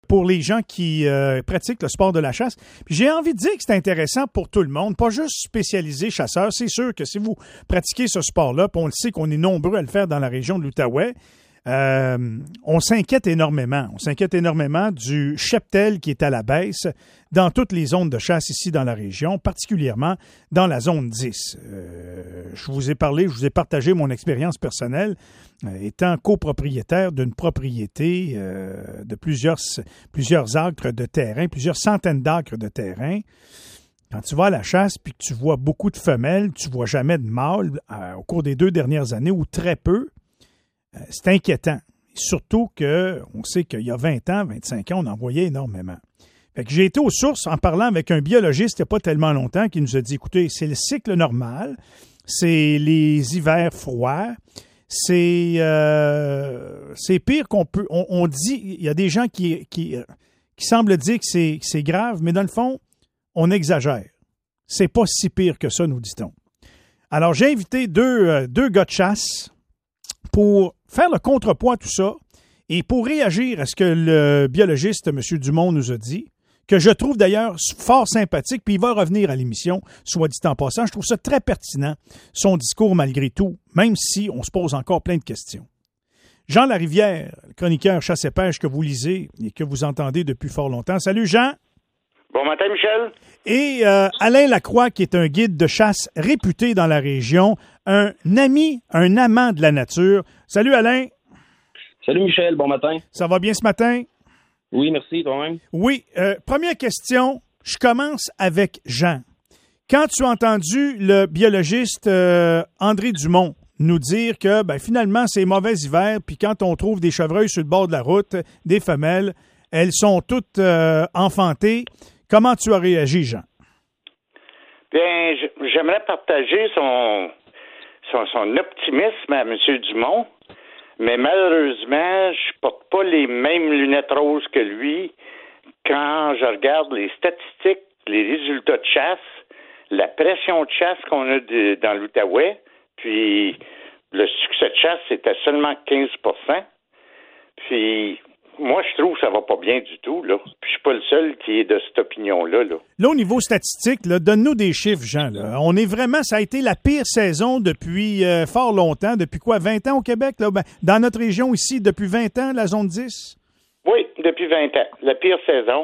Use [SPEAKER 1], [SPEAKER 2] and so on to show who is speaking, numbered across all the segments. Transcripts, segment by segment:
[SPEAKER 1] pour les gens qui pratiquent le sport de la chasse. Puis j'ai envie de dire que c'est intéressant pour tout le monde, pas juste spécialisé chasseurs. C'est sûr que si vous pratiquez ce sport-là, puis on le sait qu'on est nombreux à le faire dans la région de l'Outaouais, on s'inquiète énormément. On s'inquiète énormément du cheptel qui est à la baisse dans toutes les zones de chasse ici dans la région, particulièrement dans la zone 10. Je vous ai partagé mon expérience personnelle étant copropriétaire d'une propriété de plusieurs acres de terrain, plusieurs centaines d'acres de terrain. Quand tu vas à la chasse puis que tu vois beaucoup de femelles, tu vois jamais de mâles au cours des 2 dernières années ou très peu. C'est inquiétant. Surtout qu'on sait qu'il y a 20 ans, 25 ans, on en voyait énormément. Fait que j'ai été aux sources en parlant avec un biologiste il n'y a pas tellement longtemps qui nous a dit, écoutez, c'est le cycle normal, c'est les hivers froids, c'est pire qu'on peut... On dit, il y a des gens qui semblent dire que c'est grave, mais dans le fond, on exagère. C'est pas si pire que ça, nous dit-on. Alors, j'ai invité deux gars de chasse pour faire le contrepoids à tout ça et pour réagir à ce que le biologiste, M. Dumont, nous a dit, que je trouve d'ailleurs fort sympathique, puis il va revenir à l'émission, soit dit en passant. Je trouve ça très pertinent, son discours malgré tout, même si on se pose encore plein de questions. Jean Larivière, le chroniqueur chasse et pêche que vous lisez et que vous entendez depuis fort longtemps. Salut Jean!
[SPEAKER 2] Bon matin, Michel.
[SPEAKER 1] Et Alain Lacroix, qui est un guide de chasse réputé dans la région, un ami, un amant de la nature. Salut Alain.
[SPEAKER 3] Salut Michel, bon matin.
[SPEAKER 1] Ça va bien ce matin?
[SPEAKER 3] Oui, merci, toi-même.
[SPEAKER 1] Oui. Première question, je commence avec Jean. Quand tu as entendu le biologiste André Dumont nous dire que finalement, c'est mauvais hiver, puis quand on trouve des chevreuils sur le bord de la route, des femelles, elles sont toutes enfantées. Comment tu as réagi, Jean?
[SPEAKER 2] Bien, j'aimerais partager son optimisme à M. Dumont, mais malheureusement, je porte pas les mêmes lunettes roses que lui quand je regarde les statistiques, les résultats de chasse, la pression de chasse qu'on a dans l'Outaouais, puis le succès de chasse, c'était seulement 15 %. Puis moi, je trouve que ça va pas bien du tout, là. Puis je suis pas le seul qui est de cette opinion-là, là.
[SPEAKER 1] Là, au niveau statistique, là, donne-nous des chiffres, Jean. Là. On est vraiment, ça a été la pire saison depuis fort longtemps. Depuis quoi, 20 ans au Québec? Là? Dans notre région ici, depuis 20 ans, la zone 10?
[SPEAKER 2] Oui, depuis 20 ans. La pire saison.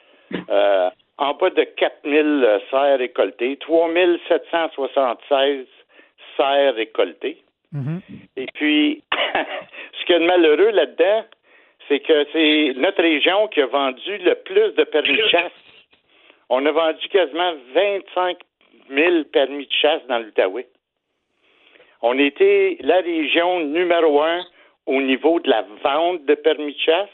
[SPEAKER 2] En bas de 4000 serres récoltées, 3776 serres récoltées. Mm-hmm. Et puis, ce qu'il y a de malheureux là-dedans, c'est que c'est notre région qui a vendu le plus de permis de chasse. On a vendu quasiment 25 000 permis de chasse dans l'Outaouais. On était la région numéro 1 au niveau de la vente de permis de chasse.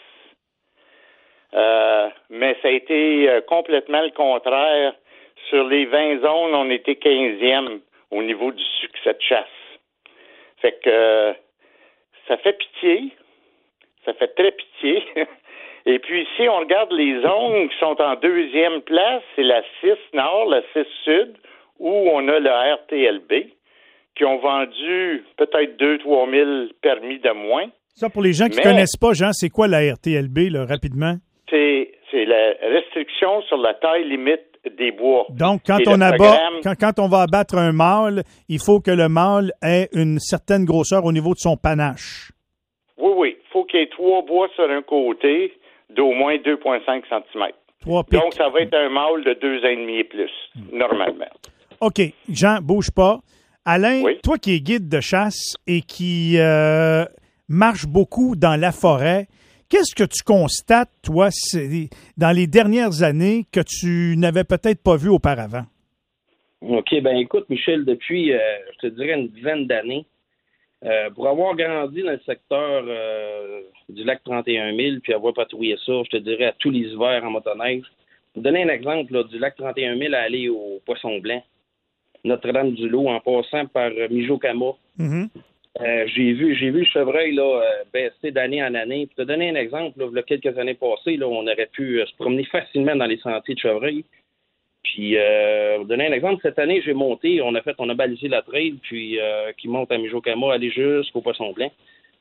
[SPEAKER 2] Mais ça a été complètement le contraire. Sur les 20 zones, on était 15e au niveau du succès de chasse. Fait que ça fait pitié. Ça fait très pitié. Et puis ici, on regarde les zones qui sont en 2e place, c'est la 6 Nord, la 6 Sud, où on a le RTLB, qui ont vendu peut-être 2-3 000 permis de moins.
[SPEAKER 1] Ça, pour les gens qui ne connaissent pas, Jean, c'est quoi la RTLB, là, rapidement?
[SPEAKER 2] C'est la restriction sur la taille limite des bois.
[SPEAKER 1] Donc, quand on va abattre un mâle, il faut que le mâle ait une certaine grosseur au niveau de son panache.
[SPEAKER 2] Oui. Il faut qu'il y ait 3 bois sur un côté d'au moins 2,5 cm. Donc, ça va être un mâle de 2 ans et demi et plus, normalement.
[SPEAKER 1] OK. Jean, bouge pas. Alain, toi qui es guide de chasse et qui marche beaucoup dans la forêt, qu'est-ce que tu constates, toi, dans les dernières années que tu n'avais peut-être pas vu auparavant?
[SPEAKER 3] OK. Ben écoute, Michel, depuis, je te dirais, une dizaine d'années, pour avoir grandi dans le secteur du lac 31 000 puis avoir patrouillé ça, je te dirais, à tous les hivers en motoneige. Pour donner un exemple, là, du lac 31 000 à aller au Poisson Blanc, Notre-Dame-du-Lot, en passant par Mijo-Kama. Mm-hmm. J'ai vu le chevreuil là, baisser d'année en année. Pour te donner un exemple, là, il y a quelques années passées, là, on aurait pu se promener facilement dans les sentiers de chevreuil. Puis, pour donner un exemple, cette année, j'ai monté, on a balisé la trail, puis qui monte à Mijo-Kama, aller jusqu'au Poisson Blanc.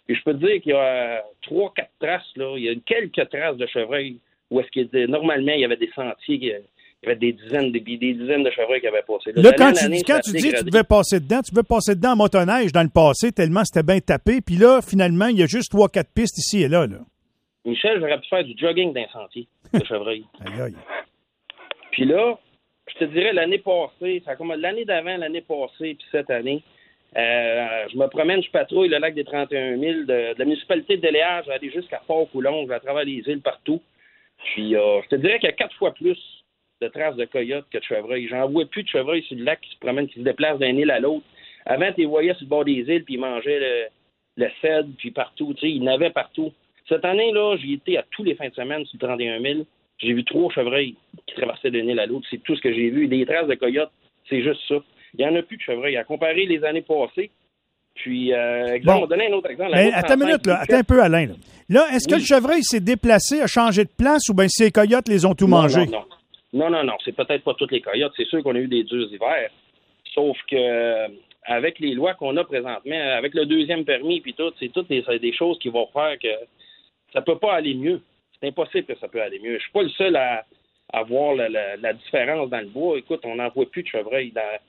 [SPEAKER 3] Puis je peux te dire qu'il y a 3-4 traces, là. Il y a quelques traces de chevreuil où est-ce que normalement, il y avait des sentiers, il y avait des dizaines de chevreuils qui avaient passé.
[SPEAKER 1] Là, quand tu dis que tu devais passer dedans en motoneige dans le passé, tellement c'était bien tapé, puis là, finalement, il y a juste 3-4 pistes ici et là.
[SPEAKER 3] Michel, j'aurais pu faire du jogging dans un sentier de chevreuil.
[SPEAKER 1] Aïe, aïe.
[SPEAKER 3] Puis là, je te dirais, l'année passée, ça comme l'année d'avant, l'année passée, puis cette année, je me promène, je patrouille le lac des 31 000 de la municipalité de Déléage, j'allais jusqu'à Fort-Coulonge, à travers les îles partout. Puis je te dirais qu'il y a 4 fois plus de traces de coyotes que de chevreuils. J'en vois plus de chevreuils sur le lac qui se promènent, qui se déplacent d'un île à l'autre. Avant, tu les voyais sur le bord des îles, puis ils mangeaient le cèdre, puis partout, tu sais, ils n'avaient partout. Cette année, là, j'y étais à tous les fins de semaine sur le 31 000. J'ai vu 3 chevreuils qui traversaient d'un île à l'autre. C'est tout ce que j'ai vu. Des traces de coyotes, c'est juste ça. Il n'y en a plus de chevreuils. À comparer les années passées, puis, exemple, on va donner un autre exemple.
[SPEAKER 1] Attends une minute, là. Attends un peu, Alain. Là, est-ce que le chevreuil s'est déplacé, a changé de place, ou bien si les coyotes les ont tout mangé?
[SPEAKER 3] Non. C'est peut-être pas toutes les coyotes. C'est sûr qu'on a eu des durs hivers. Sauf que avec les lois qu'on a présentement, avec le 2e permis puis tout, c'est toutes des choses qui vont faire que ça peut pas aller mieux. C'est impossible que ça peut aller mieux. Je suis pas le seul à voir la différence dans le bois. Écoute, on n'en voit plus de chevreuil.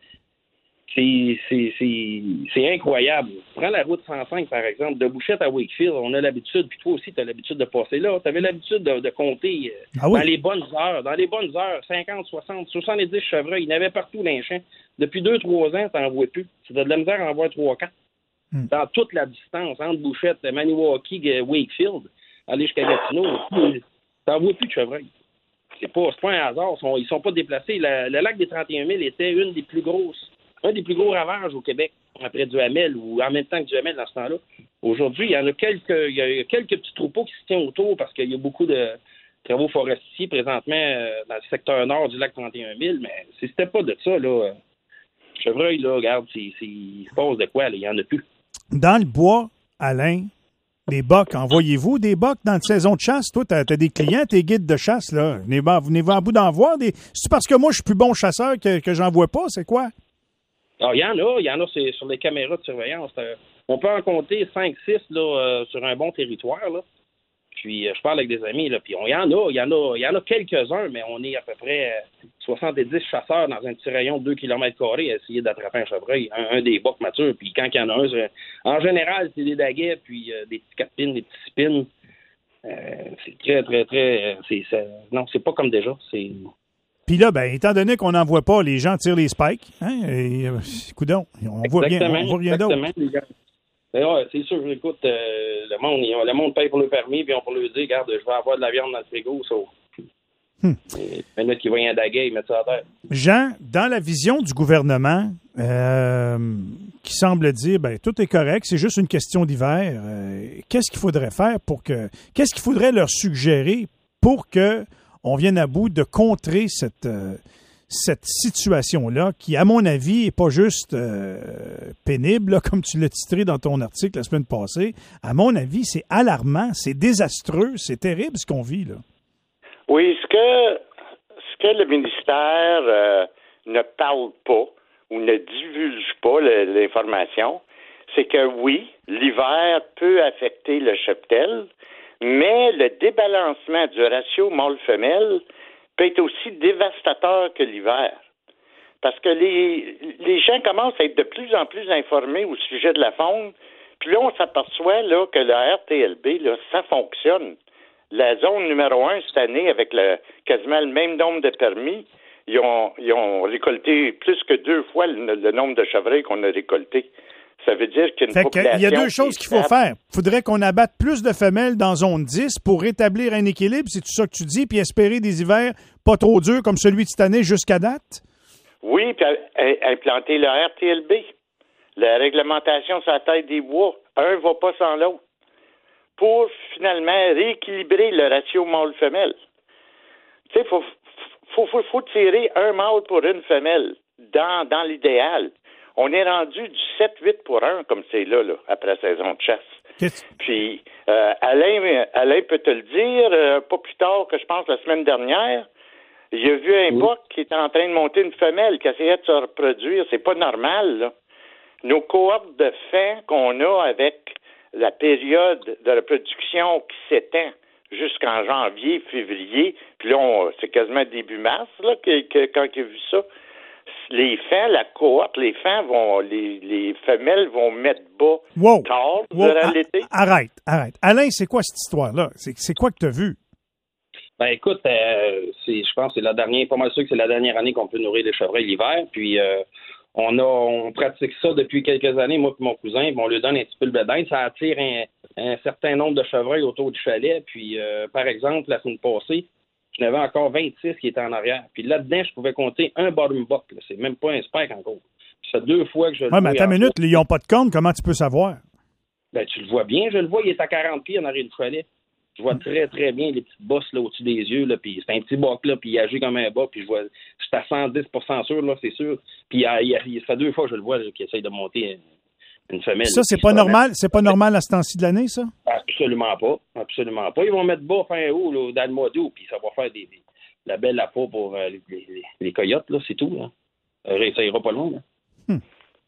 [SPEAKER 3] C'est incroyable. Prends la route 105, par exemple, de Bouchette à Wakefield. On a l'habitude, puis toi aussi, tu as l'habitude de passer là. Tu avais l'habitude de compter dans les bonnes heures, 50, 60, 70 chevreuils. Il y en avait partout dans les champs. Depuis 2-3 ans, tu n'en vois plus. Tu as de la misère à en voir 3-4. Dans toute la distance, entre Bouchette, Maniwaki, Wakefield, aller jusqu'à Gatineau, tu n'en vois plus de chevreuils. C'est pas un hasard. Ils sont pas déplacés. Le lac des 31 000 était un des plus gros ravages au Québec, après du Hamel, ou en même temps que du Hamel dans ce temps-là. Aujourd'hui, il y a quelques petits troupeaux qui se tiennent autour parce qu'il y a beaucoup de travaux forestiers présentement dans le secteur nord du lac 31 000, mais si c'était pas de ça, là, chevreuil, là, regarde, il se passe de quoi, là, il n'y en a plus.
[SPEAKER 1] Dans le bois, Alain, les bocs, envoyez-vous des bocs dans la saison de chasse? Toi, t'as des clients, tes guides de chasse, là. Venez-vous à bout d'en voir des... C'est parce que moi, je suis plus bon chasseur que j'en vois pas, c'est quoi?
[SPEAKER 3] Alors, il y en a c'est sur les caméras de surveillance. On peut en compter 5-6 là, sur un bon territoire. Là. Puis je parle avec des amis, là, puis il y en a quelques-uns, mais on est à peu près 70 chasseurs dans un petit rayon de 2 km² à essayer d'attraper un chevreuil, un des bocs matures. Puis quand il y en a un, en général, c'est des daguets, puis des petits 4 pins, des petits 6 pins. C'est très, très, très... non, c'est pas comme déjà.
[SPEAKER 1] Puis là, étant donné qu'on n'en voit pas, les gens tirent les spikes. Hein? Coudonc, on voit rien d'autre.
[SPEAKER 3] Ouais, c'est sûr, écoute, le monde paye pour le permis, puis on peut leur dire, regarde, je vais avoir de la viande dans le frigo, ça. Il y en a qui voient un daguet, ils mettent ça à terre.
[SPEAKER 1] Jean, dans la vision du gouvernement, qui semble dire, tout est correct, c'est juste une question d'hiver, qu'est-ce qu'il faudrait faire qu'est-ce qu'il faudrait leur suggérer pour que on vienne à bout de contrer cette situation-là, qui, à mon avis, n'est pas juste pénible, là, comme tu l'as titré dans ton article la semaine passée. À mon avis, c'est alarmant, c'est désastreux, c'est terrible ce qu'on vit, là.
[SPEAKER 2] Oui, ce que le ministère ne parle pas ou ne divulge pas l'information, c'est que oui, l'hiver peut affecter le cheptel, mais le débalancement du ratio mâle-femelle peut être aussi dévastateur que l'hiver. Parce que les gens commencent à être de plus en plus informés au sujet de la faune. Puis là, on s'aperçoit là, que la RTLB, là, ça fonctionne. La zone numéro 1 cette année, avec quasiment le même nombre de permis, ils ont récolté plus que 2 fois le nombre de chevreuils qu'on a récolté. Ça veut dire qu'il y a une population...
[SPEAKER 1] Il y a 2 choses qu'il faut faire. Il faudrait qu'on abatte plus de femelles dans zone 10 pour rétablir un équilibre, c'est tout ça que tu dis, puis espérer des hivers pas trop durs comme celui de cette année jusqu'à date?
[SPEAKER 2] Oui, puis implanter le RTLB, la réglementation sur la taille des bois. Un ne va pas sans l'autre. Pour finalement rééquilibrer le ratio mâle-femelle. Tu sais, faut tirer un mâle pour une femelle dans l'idéal. On est rendu du 7-8 pour 1, comme c'est là, après la saison de chasse. Puis, Alain peut te le dire, pas plus tard que je pense la semaine dernière, il a vu un boc qui était en train de monter une femelle qui essayait de se reproduire. C'est pas normal, là. Nos cohortes de faim qu'on a avec la période de reproduction qui s'étend jusqu'en janvier, février, puis là, c'est quasiment début mars, là, quand il a vu ça. Les fans, la cohorte, les femelles vont mettre bas tard durant l'été.
[SPEAKER 1] Arrête. Alain, c'est quoi cette histoire-là? C'est quoi que tu as vu?
[SPEAKER 3] Ben écoute, je pense que c'est pas mal sûr que c'est la dernière année qu'on peut nourrir les chevreuils l'hiver. Puis on pratique ça depuis quelques années, moi et mon cousin, puis on lui donne un petit peu le bédin. Ça attire un certain nombre de chevreuils autour du chalet. Puis par exemple, la semaine passée, je n'avais encore 26 qui étaient en arrière. Puis là-dedans, je pouvais compter un bottom buck. Là. C'est même pas un spike encore. Ça fait 2 fois que je le vois.
[SPEAKER 1] Mais attends une minute, ils n'ont pas de corne, comment tu peux savoir?
[SPEAKER 3] Ben, tu le vois bien, je le vois, il est à 40 pieds en arrière du chalet. Je vois très, très bien les petites bosses là, au-dessus des yeux, là, puis c'est un petit buck, là, puis il agit comme un bas, puis je suis à 110% sûr, là, c'est sûr. Puis ça fait 2 fois que je le vois, là, qu'il essaye de monter une femelle.
[SPEAKER 1] Ça, c'est pas normal? C'est pas normal à ce temps-ci de l'année, ça?
[SPEAKER 3] Absolument pas. Absolument pas. Ils vont mettre bas fin août, là, dans le mois d'août, puis ça va faire la belle appât pour les coyotes, là, c'est tout. Là. Ça ira pas loin. Là.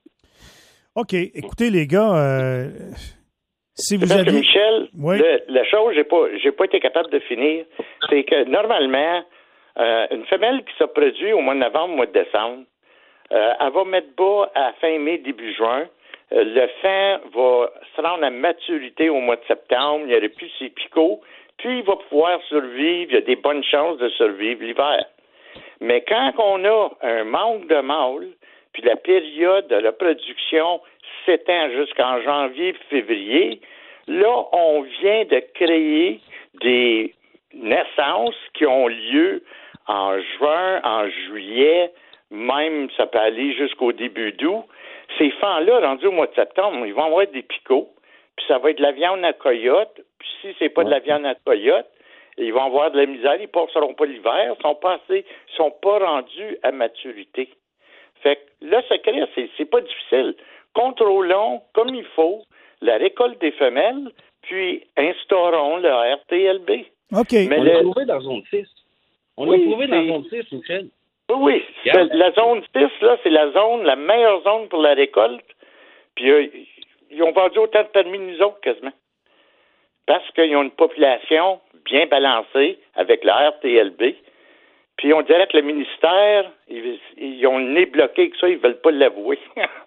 [SPEAKER 1] OK. Écoutez, les gars, si vous avez...
[SPEAKER 2] Michel, la chose, j'ai pas été capable de finir, c'est que normalement, une femelle qui se produit au mois de novembre, au mois de décembre, elle va mettre bas à fin mai, début juin. Le fan va se rendre à maturité au mois de septembre. Il n'y aurait plus ses picots. Puis, il va pouvoir survivre. Il y a des bonnes chances de survivre l'hiver. Mais quand on a un manque de mâles, puis la période de reproduction s'étend jusqu'en janvier, février, là, on vient de créer des naissances qui ont lieu en juin, en juillet, même ça peut aller jusqu'au début d'août. Ces fans-là, rendus au mois de septembre, ils vont avoir des picots, puis ça va être de la viande à coyote. Puis si c'est pas de la viande à coyote, ils vont avoir de la misère, ils passeront pas l'hiver, ils sont pas rendus à maturité. Fait que le secret, c'est pas difficile. Contrôlons comme il faut la récolte des femelles, puis instaurons le RTLB.
[SPEAKER 1] OK.
[SPEAKER 3] Mais on l'a trouvé dans zone 6. On l'a trouvé dans zone 6, Michel.
[SPEAKER 2] Oui, la zone 6, là, c'est la meilleure zone pour la récolte. Puis ils ont vendu autant de permis que nous autres, quasiment. Parce qu'ils ont une population bien balancée avec le RTLB. Puis on dirait que le ministère, ils ont le nez bloqué avec ça, ils veulent pas l'avouer.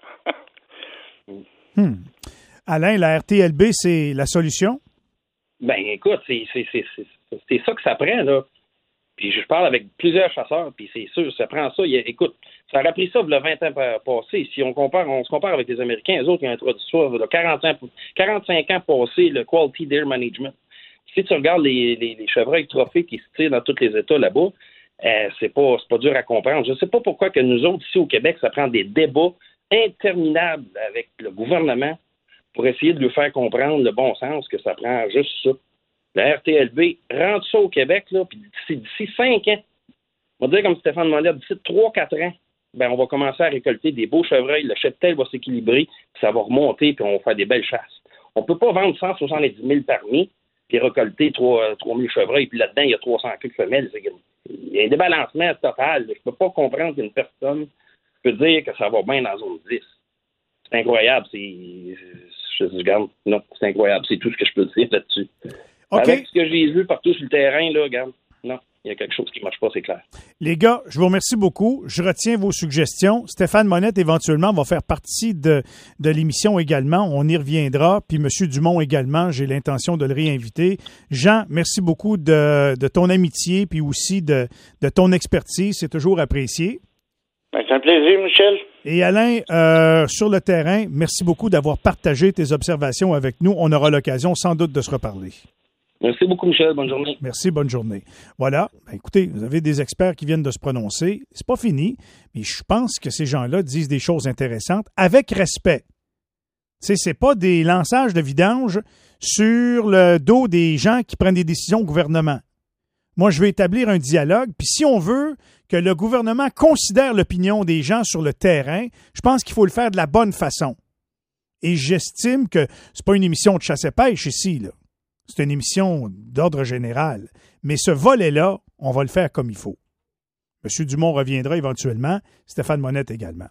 [SPEAKER 1] Alain, la RTLB, c'est la solution?
[SPEAKER 3] Ben écoute, c'est ça que ça prend, là. Puis je parle avec plusieurs chasseurs, puis c'est sûr, ça prend ça. Écoute, ça aurait pris ça il y a 20 ans passés. Si on se compare avec les Américains, eux autres, ils ont introduit ça il y a 45 ans passés, le Quality Deer Management. Si tu regardes les chevreuils trophées qui se tirent dans tous les États là-bas, c'est pas dur à comprendre. Je ne sais pas pourquoi que nous autres, ici au Québec, ça prend des débats interminables avec le gouvernement pour essayer de lui faire comprendre le bon sens que ça prend juste ça. La RTLB rentre ça au Québec, là, puis d'ici 5 ans, on va dire comme Stéphane Monette, d'ici 3-4 ans, ben on va commencer à récolter des beaux chevreuils, le cheptel va s'équilibrer, puis ça va remonter, puis on va faire des belles chasses. On peut pas vendre 170 000 permis, puis récolter 3 000 chevreuils, puis là-dedans, il y a 300 queues femelles. Il y a un débalancement total. Je peux pas comprendre qu'une personne peut dire que ça va bien dans zone 10. C'est incroyable. Non, c'est incroyable. C'est tout ce que je peux dire là-dessus.
[SPEAKER 1] Okay.
[SPEAKER 3] Avec ce que j'ai vu partout sur le terrain, là, regarde, non, il y a quelque chose qui ne marche pas, c'est clair.
[SPEAKER 1] Les gars, je vous remercie beaucoup. Je retiens vos suggestions. Stéphane Monette, éventuellement, va faire partie de l'émission également. On y reviendra. Puis M. Dumont également, j'ai l'intention de le réinviter. Jean, merci beaucoup de ton amitié puis aussi de ton expertise. C'est toujours apprécié.
[SPEAKER 2] Ben, c'est un plaisir, Michel.
[SPEAKER 1] Et Alain, sur le terrain, merci beaucoup d'avoir partagé tes observations avec nous. On aura l'occasion sans doute de se reparler.
[SPEAKER 3] Merci beaucoup, Michel. Bonne journée.
[SPEAKER 1] Merci, bonne journée. Voilà. Ben, écoutez, vous avez des experts qui viennent de se prononcer. C'est pas fini, mais je pense que ces gens-là disent des choses intéressantes avec respect. Tu sais, c'est pas des lançages de vidange sur le dos des gens qui prennent des décisions au gouvernement. Moi, je vais établir un dialogue, puis si on veut que le gouvernement considère l'opinion des gens sur le terrain, je pense qu'il faut le faire de la bonne façon. Et j'estime que c'est pas une émission de chasse et pêche ici, là. C'est une émission d'ordre général. Mais ce volet-là, on va le faire comme il faut. M. Dumont reviendra éventuellement, Stéphane Monette également.